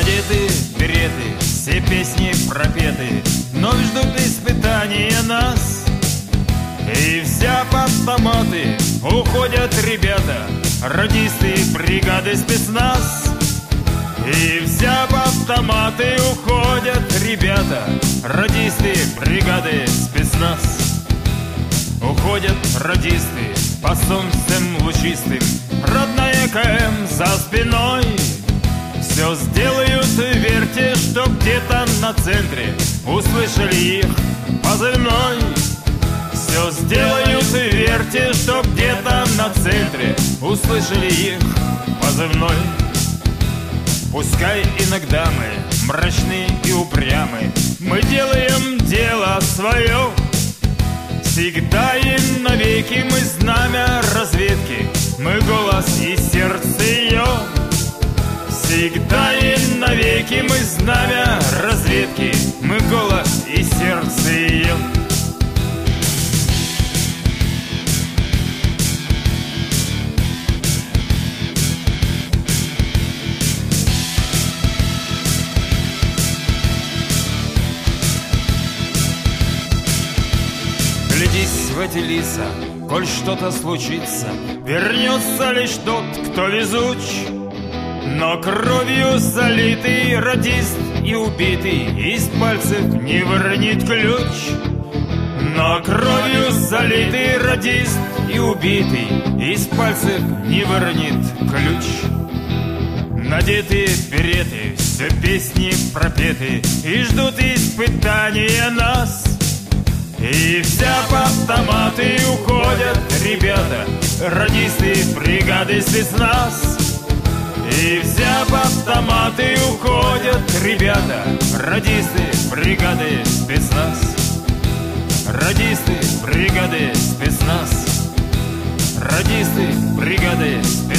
Надеты береты, все песни пропеты, но ждут испытания нас. И взяв автоматы, уходят ребята, радисты бригады спецназ. И взяв автоматы, уходят ребята, радисты бригады спецназ. Уходят радисты по солнцем лучистым, родная КМ за спиной. Все сделают, верьте, что где-то на центре услышали их позывной. Все сделают, верьте, что где-то на центре услышали их позывной. Пускай иногда мы мрачны и упрямы, мы делаем дело свое. Всегда и навеки мы знамя разведки, мы голос и сердце ее. Всегда и навеки мы знамя разведки, мы голос и сердце ее. Глядись в эти лица, коль что-то случится, вернется лишь тот, кто везуч. Но кровью залитый радист и убитый из пальцев не выронит ключ. Но кровью залитый радист и убитый из пальцев не выронит ключ. Надеты береты, все песни пропеты, и ждут испытания нас. И взяв автоматы, уходят ребята, радисты бригады спецназ. И взяв автоматы, уходят ребята, радисты бригады спецназ. Радисты бригады спецназ. Радисты бригады спецназ.